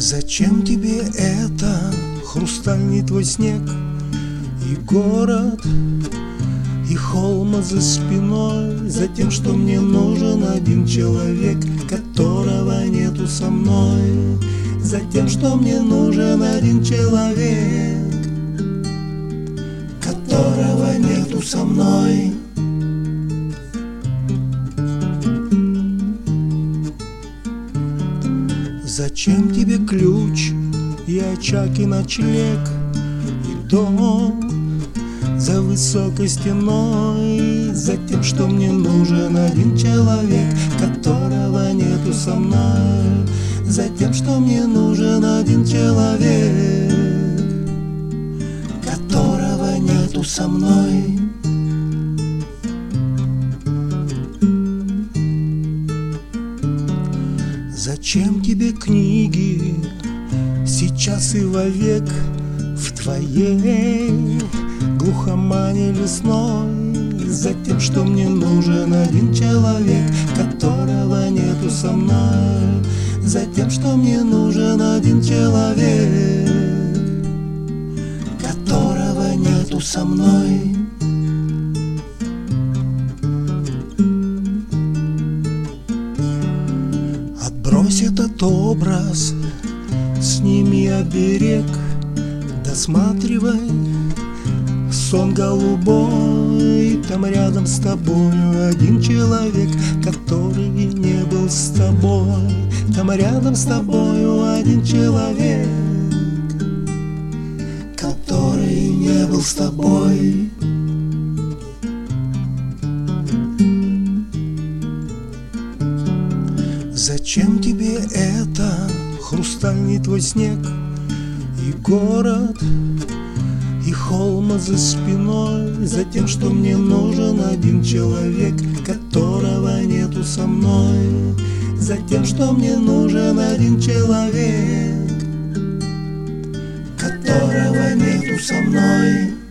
Зачем тебе это, хрустальный твой снег, и город, и холма за спиной? Затем, что мне нужен один человек, которого нету со мной. Затем, что мне нужен один человек, которого нету со мной. Зачем тебе ключ и очаг, и ночлег, и дом за высокой стеной? Затем, что мне нужен один человек, которого нету со мной. Затем, что мне нужен один человек, которого нету со мной. Зачем тебе книги сейчас и вовек в твоей глухомане лесной? Затем, что мне нужен один человек, которого нету со мной. Затем, что мне нужен один человек, которого нету со мной. Отбрось этот образ, сними оберег, досматривай сон голубой. Там рядом с тобою один человек, который не был с тобой. Там рядом с тобою один человек, который не был с тобой. Зачем тебе это, хрустальный твой снег, и город, и холма за спиной? Затем, что мне нужен один человек, которого нету со мной. Затем, что мне нужен один человек, которого нету со мной.